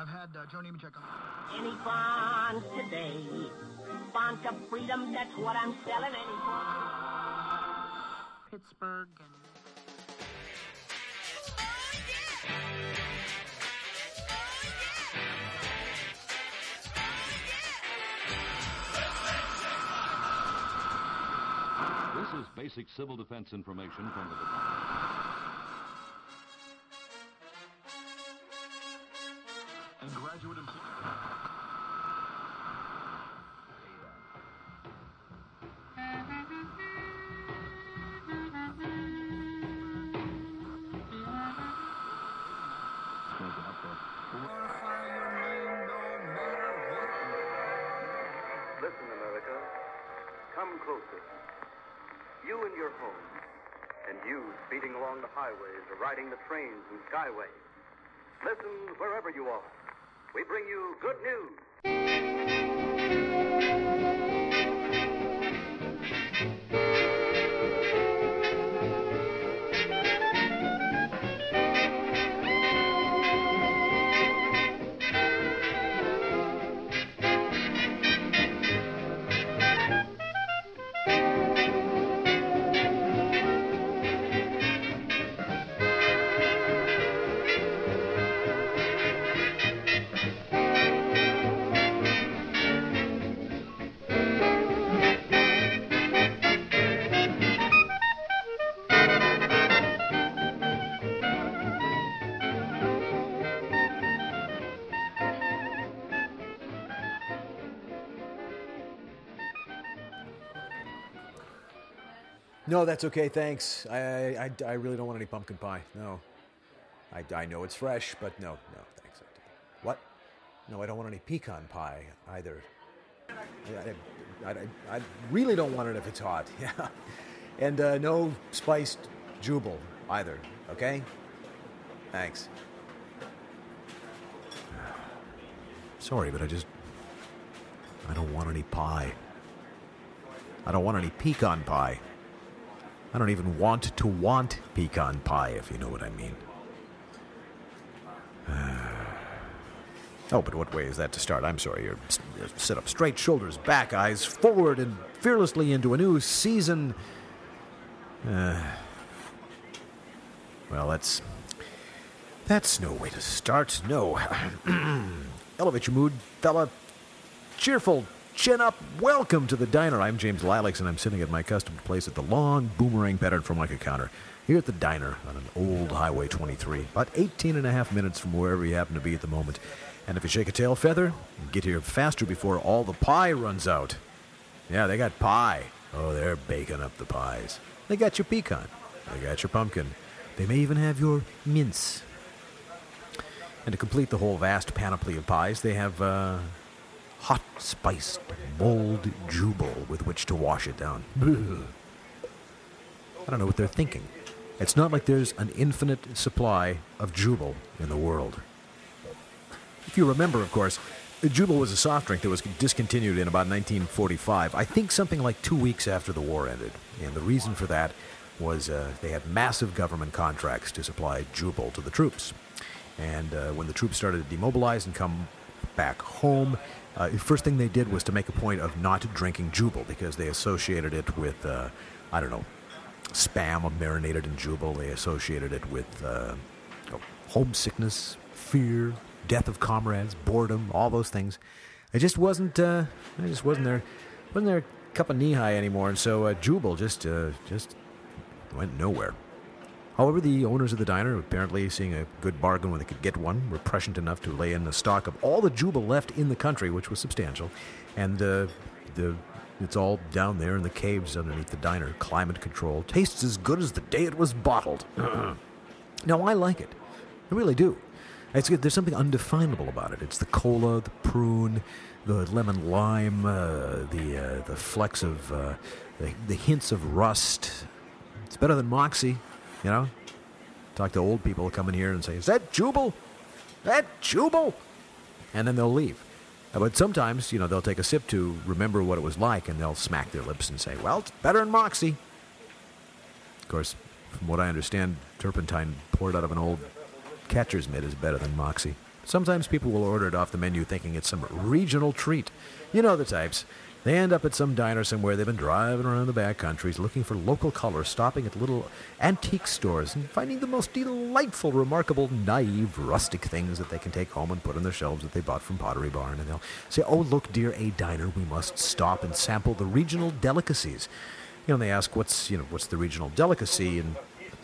I've had Joe Nemechek on. Any bonds today? Bonds of freedom, that's what I'm selling. Any bonds? Pittsburgh and... This is basic civil defense information from the department. And graduate employees. Listen, America, come closer. You in your home, and you speeding along the highways or riding the trains and skyways. Listen wherever you are. We bring you good news. No, that's okay, thanks. I really don't want any pumpkin pie. No. I know it's fresh, but no, thanks. What? No, I don't want any pecan pie either. I really don't want it if it's hot, yeah. And no spiced jubal either, okay? Thanks. Sorry, but I don't want any pie. I don't want any pecan pie. I don't even want to want pecan pie, if you know what I mean. Oh, but what way is that to start? I'm sorry. You're sit up straight, shoulders back, eyes forward, and fearlessly into a new season. Well, that's no way to start. No. Elevate your mood, fella. Cheerful. Chin up. Welcome to the diner. I'm James Lilacs, and I'm sitting at my accustomed place at the long boomerang pattern Formica counter. Here at the diner on an old Highway 23, about 18 and a half minutes from wherever you happen to be at the moment. And if you shake a tail feather, you get here faster before all the pie runs out. Yeah, they got pie. Oh, they're baking up the pies. They got your pecan. They got your pumpkin. They may even have your mince. And to complete the whole vast panoply of pies, they have hot spiced mulled jubal with which to wash it down. I don't know what they're thinking. It's not like there's an infinite supply of jubal in the world. If you remember, of course, jubal was a soft drink that was discontinued in about 1945, I think something like 2 weeks after the war ended. And the reason for that was they had massive government contracts to supply jubal to the troops. And when the troops started to demobilize and come back home, the first thing they did was to make a point of not drinking jubal because they associated it with, spam marinated in jubal. They associated it with homesickness, fear, death of comrades, boredom, all those things. It just wasn't their cup of knee-high anymore, and so jubal just went nowhere. However, the owners of the diner, apparently seeing a good bargain when they could get one, were prescient enough to lay in a stock of all the jubal left in the country, which was substantial, and it's all down there in the caves underneath the diner, climate-controlled, tastes as good as the day it was bottled. Now, I like it. I really do. It's good. There's something undefinable about it. It's the cola, the prune, the lemon lime, the flecks of the hints of rust. It's better than Moxie, you know. Talk to old people who come in here and say, "Is that jubal? That jubal?" And then they'll leave. But sometimes, they'll take a sip to remember what it was like, and they'll smack their lips and say, "Well, it's better than Moxie." Of course, from what I understand, turpentine poured out of an old catcher's mitt is better than Moxie. Sometimes people will order it off the menu thinking it's some regional treat. You know the types. They end up at some diner somewhere. They've been driving around the back countries looking for local color, stopping at little antique stores and finding the most delightful, remarkable, naive, rustic things that they can take home and put on their shelves that they bought from Pottery Barn. And they'll say, "Oh, look, dear, a diner. We must stop and sample the regional delicacies." You know, and they ask, what's the regional delicacy? And,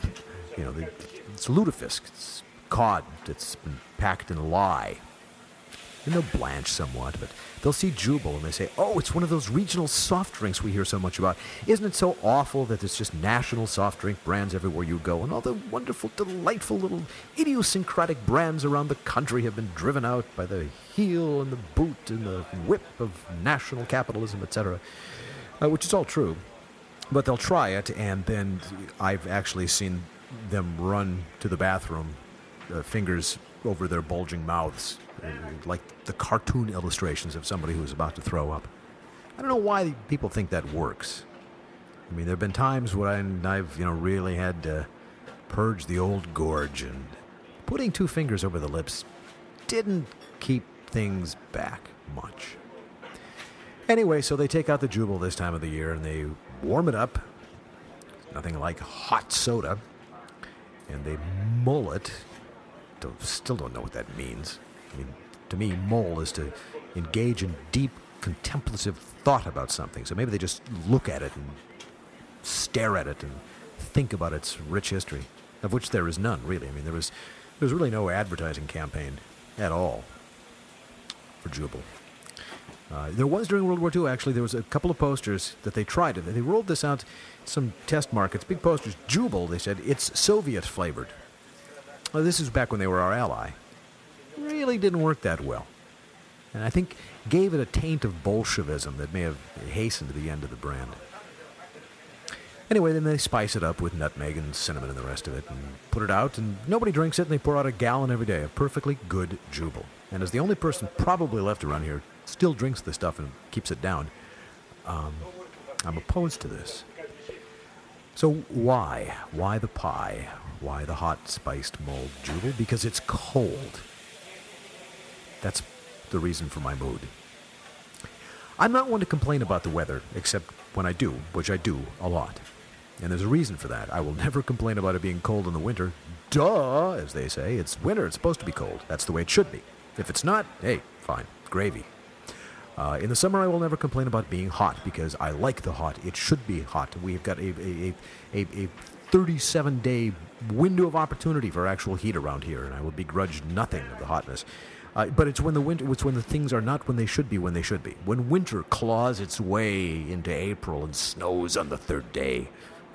it's lutefisk. It's cod that's been packed in lye. And they'll blanch somewhat, but they'll see Jubal and they say, "Oh, it's one of those regional soft drinks we hear so much about. Isn't it so awful that there's just national soft drink brands everywhere you go, and all the wonderful, delightful little idiosyncratic brands around the country have been driven out by the heel and the boot and the whip of national capitalism, etc." Which is all true, but they'll try it, and then I've actually seen them run to the bathroom, fingers over their bulging mouths, like the cartoon illustrations of somebody who's about to throw up. I don't know why people think that works. I mean, there have been times when I've really had to purge the old gorge, and putting 2 fingers over the lips didn't keep things back much. Anyway, so they take out the Jubal this time of the year, and they warm it up. Nothing like hot soda. And they mull it. Still don't know what that means. I mean, to me, mull is to engage in deep, contemplative thought about something. So maybe they just look at it and stare at it and think about its rich history, of which there is none, really. I mean, there's really no advertising campaign at all for Jubal. There was during World War II, actually. There was a couple of posters that they tried. They rolled this out, some test markets, big posters. Jubal, they said, it's Soviet-flavored. Well, this is back when they were our ally. Really didn't work that well. And I think gave it a taint of Bolshevism that may have hastened the end of the brand. Anyway, then they spice it up with nutmeg and cinnamon and the rest of it and put it out, and nobody drinks it, and they pour out a gallon every day of perfectly good Jubal. And as the only person probably left around here still drinks the stuff and keeps it down, I'm opposed to this. So why? Why the pie? Why the hot spiced mulled Jubal? Because it's cold. That's the reason for my mood. I'm not one to complain about the weather, except when I do, which I do a lot. And there's a reason for that. I will never complain about it being cold in the winter. Duh, as they say. It's winter. It's supposed to be cold. That's the way it should be. If it's not, hey, fine. Gravy. In the summer, I will never complain about being hot because I like the hot. It should be hot. We've got a 37-day window of opportunity for actual heat around here, and I will begrudge nothing of the hotness. But it's when the things are not when they should be. When winter claws its way into April and snows on the 3rd day.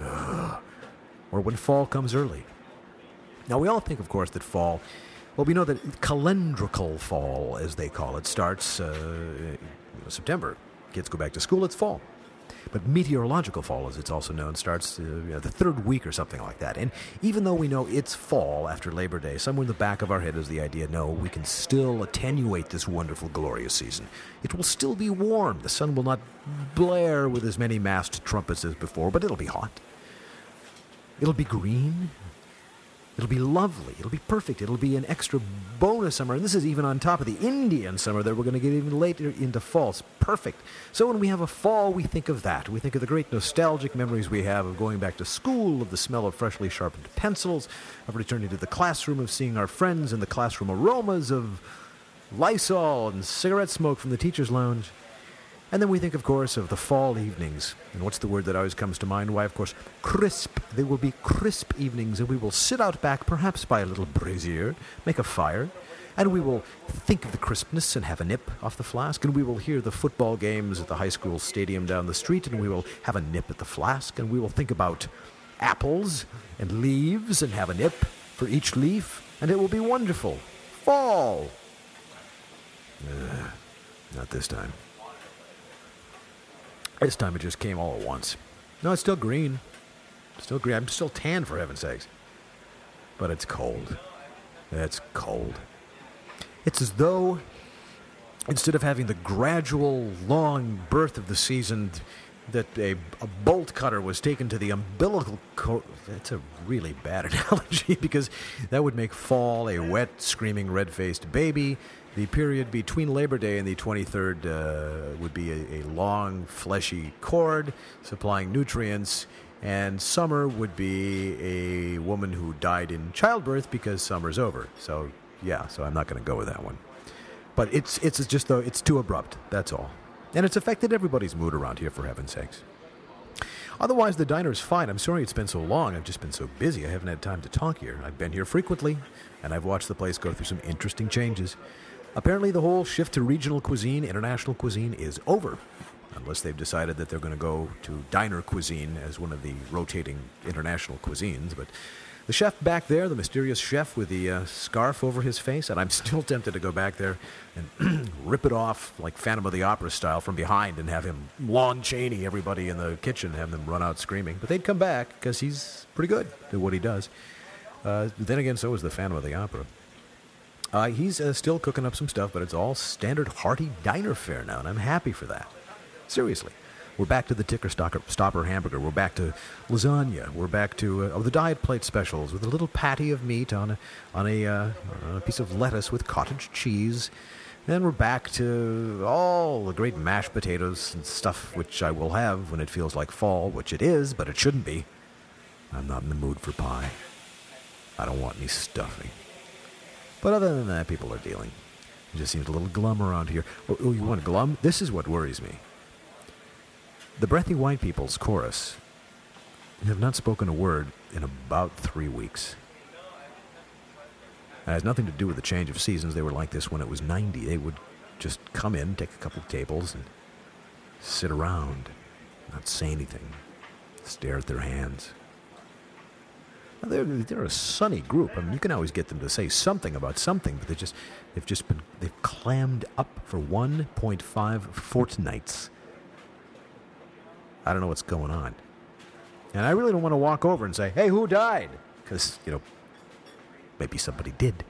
Or when fall comes early. Now, we all think, of course, that fall... Well, we know that calendrical fall, as they call it, starts September. Kids go back to school, it's fall. But meteorological fall, as it's also known, starts the 3rd week or something like that. And even though we know it's fall after Labor Day, somewhere in the back of our head is the idea, no, we can still attenuate this wonderful, glorious season. It will still be warm. The sun will not blare with as many masked trumpets as before, but it'll be hot. It'll be green. It'll be lovely. It'll be perfect. It'll be an extra bonus summer. And this is even on top of the Indian summer that we're going to get even later into fall. It's perfect. So when we have a fall, we think of that. We think of the great nostalgic memories we have of going back to school, of the smell of freshly sharpened pencils, of returning to the classroom, of seeing our friends, and the classroom aromas of Lysol and cigarette smoke from the teacher's lounge. And then we think, of course, of the fall evenings. And what's the word that always comes to mind? Why, of course, crisp. They will be crisp evenings, and we will sit out back, perhaps by a little brazier, make a fire, and we will think of the crispness and have a nip off the flask, and we will hear the football games at the high school stadium down the street, and we will have a nip at the flask, and we will think about apples and leaves and have a nip for each leaf, and it will be wonderful. Fall! Not this time. This time it just came all at once. No, it's still green. Still green. I'm still tan, for heaven's sakes. But it's cold. It's cold. It's as though, instead of having the gradual, long birth of the season, that a bolt cutter was taken to the umbilical cord. That's a really bad analogy because that would make fall a wet, screaming, red-faced baby. The period between Labor Day and the 23rd would be a long, fleshy cord supplying nutrients, and summer would be a woman who died in childbirth because summer's over. So, yeah, so I'm not going to go with that one. But it's just, though, it's too abrupt, that's all. And it's affected everybody's mood around here, for heaven's sakes. Otherwise, the diner's fine. I'm sorry it's been so long. I've just been so busy. I haven't had time to talk here. I've been here frequently, and I've watched the place go through some interesting changes. Apparently, the whole shift to regional cuisine, international cuisine, is over. Unless they've decided that they're going to go to diner cuisine as one of the rotating international cuisines. But the chef back there, the mysterious chef with the scarf over his face, and I'm still tempted to go back there and rip it off like Phantom of the Opera style from behind and have him Lon Chaney everybody in the kitchen, have them run out screaming. But they'd come back because he's pretty good at what he does. Then again, so is the Phantom of the Opera. He's still cooking up some stuff, but it's all standard hearty diner fare now, and I'm happy for that. Seriously. We're back to the Ticker Stopper hamburger. We're back to lasagna. We're back to the diet plate specials with a little patty of meat on a piece of lettuce with cottage cheese. Then we're back to all the great mashed potatoes and stuff which I will have when it feels like fall, which it is, but it shouldn't be. I'm not in the mood for pie. I don't want any stuffing. But other than that, people are dealing. It just seems a little glum around here. Oh, you want glum? This is what worries me. The Breathy White People's chorus have not spoken a word in about 3 weeks. It has nothing to do with the change of seasons. They were like this when it was 90. They would just come in, take a couple of tables, and sit around, not say anything, stare at their hands. Now, they're a sunny group. I mean, you can always get them to say something about something, but they've clammed up for 1.5 fortnights. I don't know what's going on. And I really don't want to walk over and say, hey, who died? Because, maybe somebody did.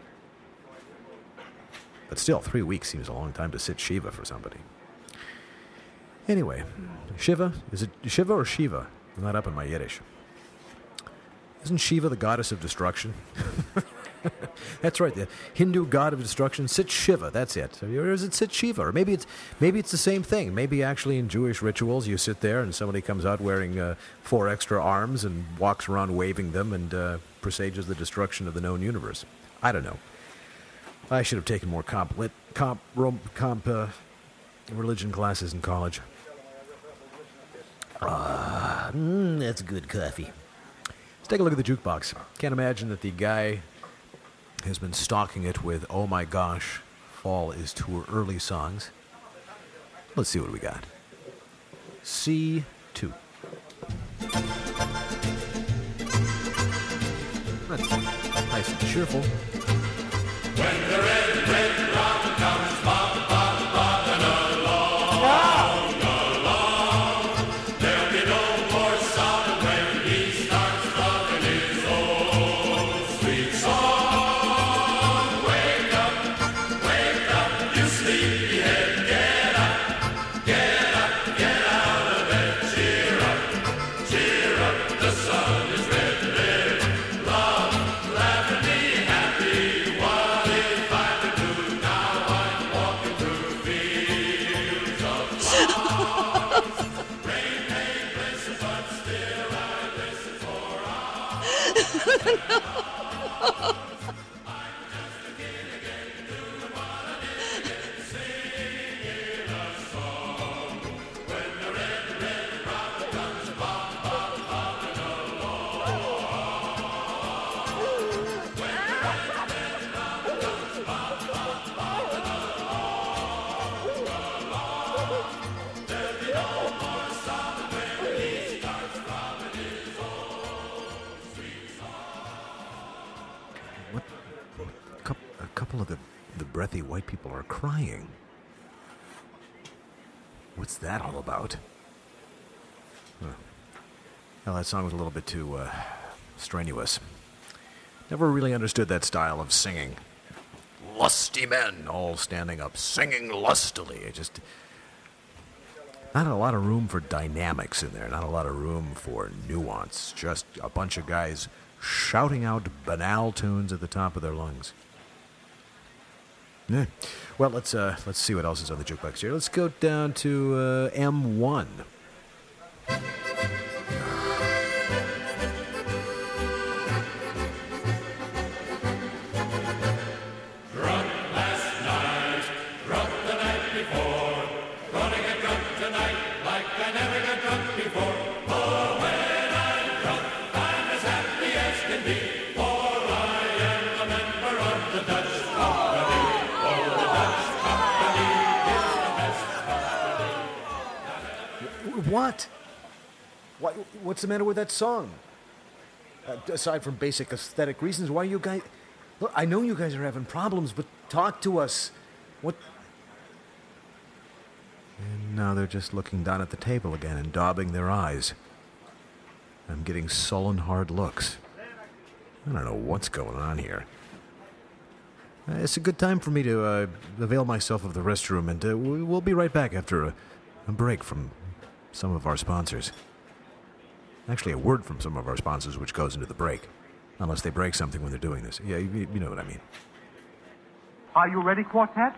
But still, 3 weeks seems a long time to sit Shiva for somebody. Anyway, Shiva, is it Shiva or Shiva? I'm not up in my Yiddish. Isn't Shiva the goddess of destruction? That's right, the Hindu god of destruction. Sit Shiva, that's it. Or is it Sit Shiva? Or maybe it's the same thing. Maybe actually in Jewish rituals you sit there and somebody comes out wearing 4 extra arms and walks around waving them and presages the destruction of the known universe. I don't know. I should have taken more religion classes in college. That's good coffee. Let's take a look at the jukebox. Can't imagine that the guy has been stocking it with, oh my gosh, fall is too early songs. Let's see what we got. C2. That's nice and cheerful. When the red, red robin comes bobbing along, along, there'll be no more sobbing when he starts drumming his old sweet song. Wake up, you sleepyhead, get out of bed, cheer up, the sun is red, live, love, laugh and be happy. What if I could do now? I'm walking through fields of flowers. Rain may glisten, but still I listen for hours. I'm just a kid again, doing what I did again, singing a song. When the red, red robin comes bobbing along. What? A couple of the breathy white people are crying. What's that all about? Well, that song was a little bit too strenuous. Never really understood that style of singing. Lusty men all standing up, singing lustily. Not a lot of room for dynamics in there, not a lot of room for nuance. Just a bunch of guys shouting out banal tunes at the top of their lungs. Yeah. Well, let's see what else is on the jukebox here. Let's go down to M1. What? What's the matter with that song? Aside from basic aesthetic reasons, why are you guys... Look, I know you guys are having problems, but talk to us. What... And now they're just looking down at the table again and daubing their eyes. I'm getting sullen, hard looks. I don't know what's going on here. It's a good time for me to avail myself of the restroom, and we'll be right back after a break from some of our sponsors. Actually, a word from some of our sponsors which goes into the break. Unless they break something when they're doing this. Yeah, you know what I mean. Are you ready, quartet?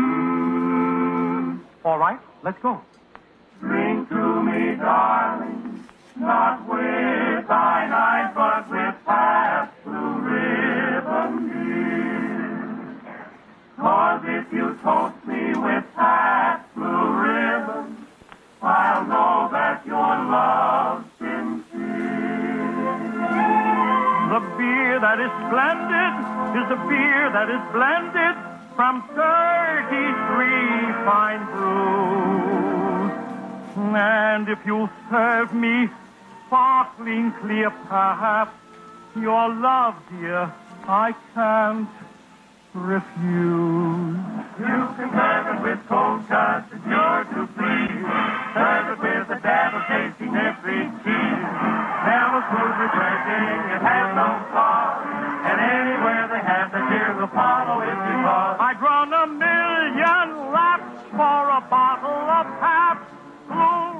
All right, let's go. Bring to me, darling, not with thine eyes, but with Pabst Blue Ribbon beer. 'Cause if you toast me with Pabst Blue Ribbon, I'll know that your love's sincere. The beer that is splendid is a beer that is blended from 33 fine brews. And if you'll serve me sparkling clear Pabst, your love, dear, I can't refuse. You can serve it with cold cuts, it's yours to please. Serve it with a dab of tasty nifty cheese. Never smooth, refreshing, it has no flaw. And anywhere they have the beer, they'll follow it because I'd run a million laps for a bottle of Pabst Blue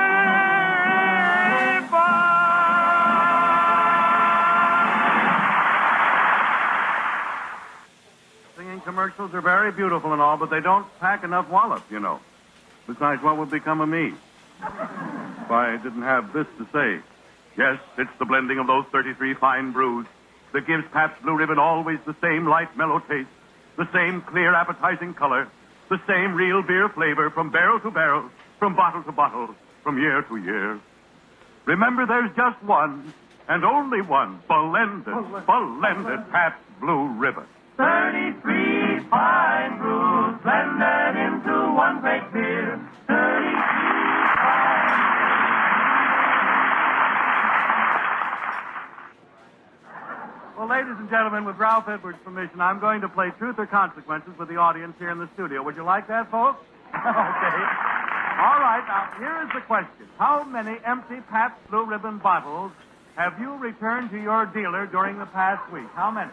Ribbon. Singing commercials are very beautiful and all, but they don't pack enough wallop, you know. Besides, what would become of me if I didn't have this to say? Yes, it's the blending of those 33 fine brews that gives Pabst Blue Ribbon always the same light, mellow taste, the same clear, appetizing color, the same real beer flavor from barrel to barrel, from bottle to bottle, from year to year. Remember, there's just one, and only one, blended Pabst Blue Ribbon. 33 fine brews blended into one great beer. 33 fine. Well, ladies and gentlemen, with Ralph Edwards' permission, I'm going to play Truth or Consequences with the audience here in the studio. Would you like that, folks? Okay. All right, now, here is the question. How many empty Pabst Blue Ribbon bottles have you returned to your dealer during the past week? How many?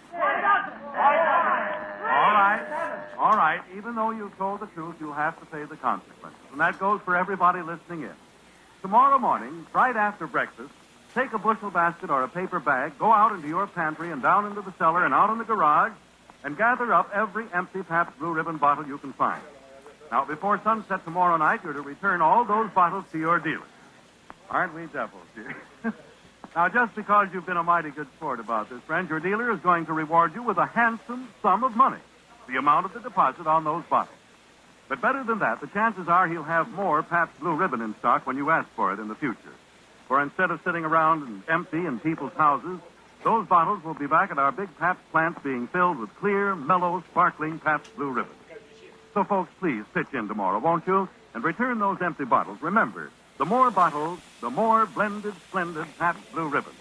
All right. Even though you've told the truth, you'll have to pay the consequences. And that goes for everybody listening in. Tomorrow morning, right after breakfast, take a bushel basket or a paper bag, go out into your pantry and down into the cellar and out in the garage, and gather up every empty Pabst Blue Ribbon bottle you can find. Now, before sunset tomorrow night, you're to return all those bottles to your dealer. Aren't we devils, dear? Now, just because you've been a mighty good sport about this, friend, your dealer is going to reward you with a handsome sum of money, the amount of the deposit on those bottles. But better than that, the chances are he'll have more Pabst Blue Ribbon in stock when you ask for it in the future. For instead of sitting around and empty in people's houses, those bottles will be back at our big Pabst plants being filled with clear, mellow, sparkling Pabst Blue Ribbon. So, folks, please pitch in tomorrow, won't you? And return those empty bottles. Remember, the more bottles, the more blended, splendid Pabst Blue Ribbon.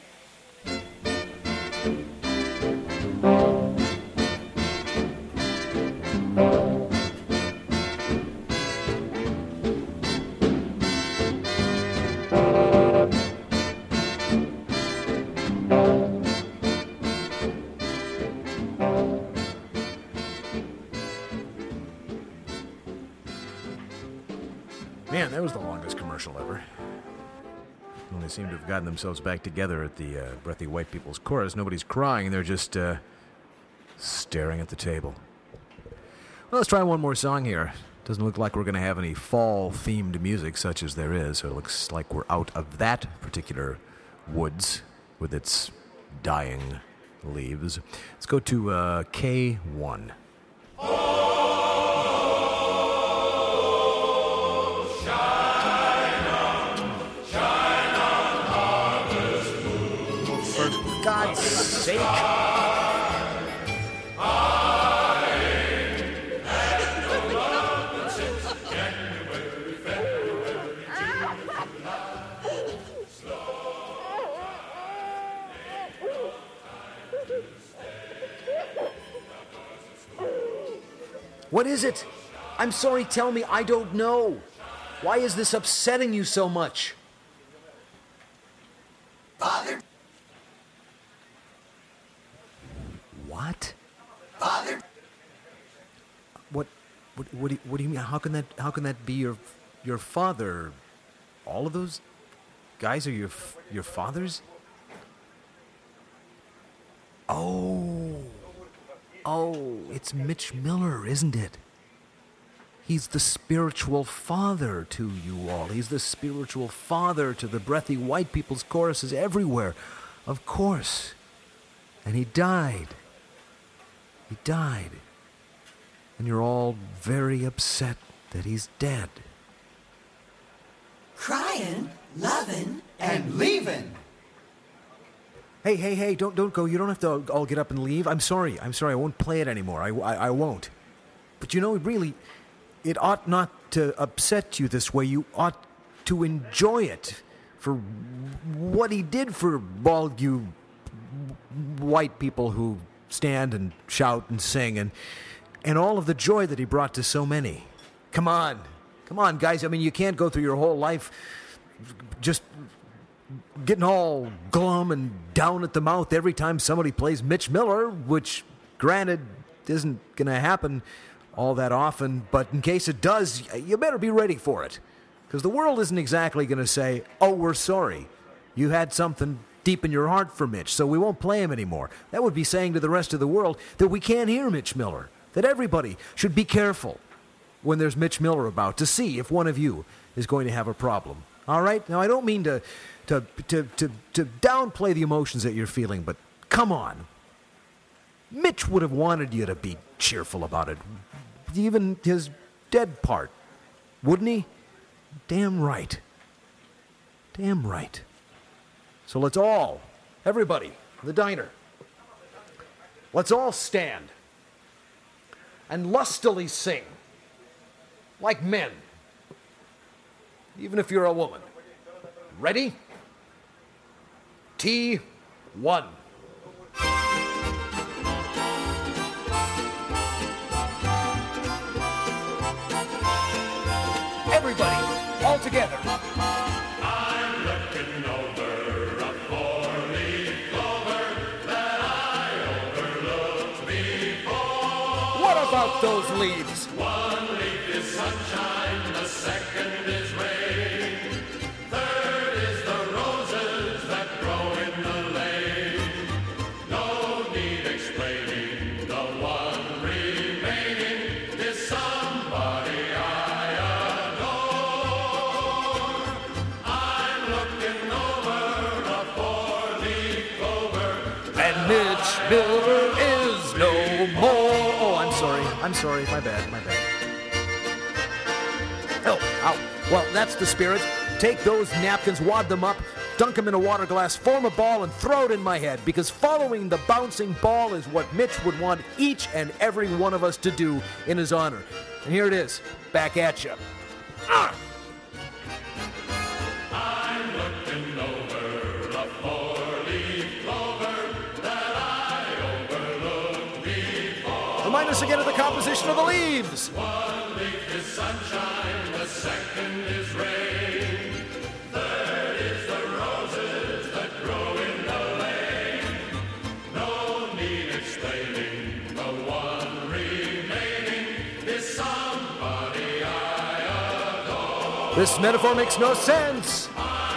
commercial ever. When they seem to have gotten themselves back together at the Breathy White People's Chorus, nobody's crying, they're just staring at the table. Well, let's try one more song here. Doesn't look like we're going to have any fall-themed music such as there is, so it looks like we're out of that particular woods with its dying leaves. Let's go to K1. For God's sake. What is it? I'm sorry, tell me, I don't know. Why is this upsetting you so much? Father? What? Father? What do you mean? How can that be your father? All of those guys are your fathers? Oh, it's Mitch Miller, isn't it? He's the spiritual father to you all. He's the spiritual father to the Breathy White People's choruses everywhere. Of course. And he died. He died. And you're all very upset that he's dead. Crying, loving, and leaving. Hey, don't go. You don't have to all get up and leave. I'm sorry. I won't play it anymore. I won't. But you know, really, it ought not to upset you this way. You ought to enjoy it for what he did for all you white people who stand and shout and sing and all of the joy that he brought to so many. Come on, guys. I mean, you can't go through your whole life just getting all glum and down at the mouth every time somebody plays Mitch Miller, which, granted, isn't going to happen all that often, but in case it does, you better be ready for it. Because the world isn't exactly going to say, oh, we're sorry. You had something deep in your heart for Mitch, so we won't play him anymore. That would be saying to the rest of the world that we can't hear Mitch Miller, that everybody should be careful when there's Mitch Miller about to see if one of you is going to have a problem. All right? Now, I don't mean to downplay the emotions that you're feeling, but come on. Mitch would have wanted you to be cheerful about it. Even his dead part. Wouldn't he? Damn right. Damn right. So let's all, everybody, in the diner, let's all stand and lustily sing like men, even if you're a woman. Ready? T1. Everybody, all together. I'm looking over a four-leaf clover that I overlooked before. What about those leaves? One leaf is sunshine, the second is rain. Third is the roses that grow in the lane. No need explaining, the one remaining is somebody I adore. I'm looking over a four-leaf clover. And Mitch Miller is no more. Oh, I'm sorry. My bad. Oh, ow. Well, that's the spirit. Take those napkins, wad them up, dunk them in a water glass, form a ball, and throw it in my head, because following the bouncing ball is what Mitch would want each and every one of us to do in his honor. And here it is, back at you. I'm looking over a four-leaf clover that I overlooked before. Remind us again of the composition of the leaves. One leaf is sunshine, the second is rain. Third is the roses that grow in the lane. No need explaining, the one remaining is somebody I adore. This metaphor makes no sense.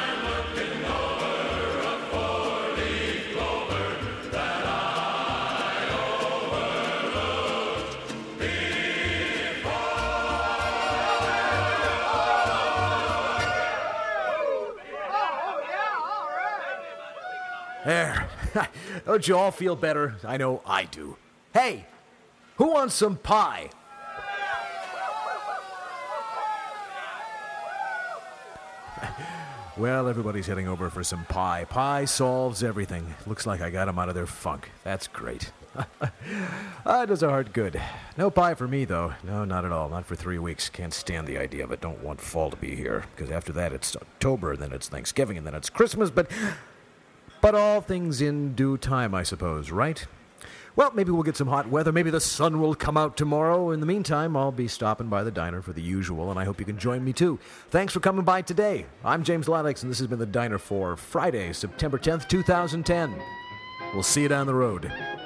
There. Don't you all feel better? I know I do. Hey, who wants some pie? Well, everybody's heading over for some pie. Pie solves everything. Looks like I got them out of their funk. That's great. That does our heart good. No pie for me, though. No, not at all. Not for 3 weeks. Can't stand the idea of it. Don't want fall to be here. Because after that, it's October, then it's Thanksgiving, and then it's Christmas, But all things in due time, I suppose, right? Well, maybe we'll get some hot weather. Maybe the sun will come out tomorrow. In the meantime, I'll be stopping by the diner for the usual, and I hope you can join me too. Thanks for coming by today. I'm James Ladix, and this has been the Diner for Friday, September 10th, 2010. We'll see you down the road.